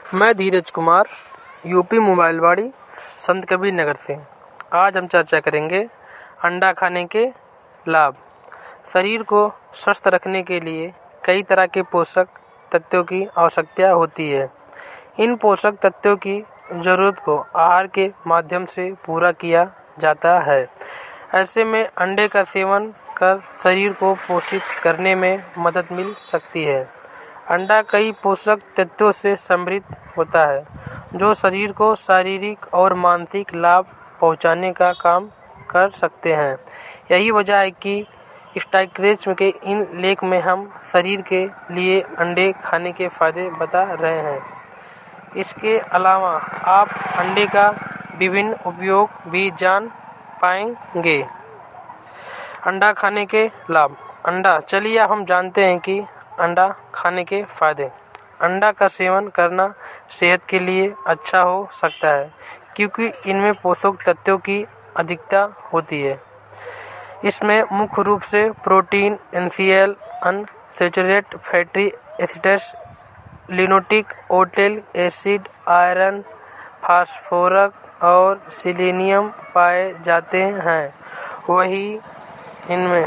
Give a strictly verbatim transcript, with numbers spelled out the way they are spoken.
मैं धीरज कुमार यूपी मोबाइलवाड़ी संत कबीर नगर से। आज हम चर्चा करेंगे अंडा खाने के लाभ। शरीर को स्वस्थ रखने के लिए कई तरह के पोषक तत्वों की आवश्यकता होती है। इन पोषक तत्वों की ज़रूरत को आहार के माध्यम से पूरा किया जाता है। ऐसे में अंडे का सेवन कर शरीर को पोषित करने में मदद मिल सकती है। अंडा कई पोषक तत्वों से समृद्ध होता है जो शरीर को शारीरिक और मानसिक लाभ पहुंचाने का काम कर सकते हैं। यही वजह है कि स्टाइक्रेच के इन लेख में हम शरीर के लिए अंडे खाने के फायदे बता रहे हैं। इसके अलावा आप अंडे का विभिन्न उपयोग भी जान पाएंगे। अंडा खाने के लाभ। अंडा चलिए हम जानते हैं कि अंडा खाने के फायदे। अंडा का सेवन करना सेहत के लिए अच्छा हो सकता है क्योंकि इनमें पोषक तत्वों की अधिकता होती है। इसमें मुख्य रूप से protein, N C L, unsaturated fatty acids, linoleic oleate acid, iron, phosphorus और सेलेनियम पाए जाते हैं। वही इनमें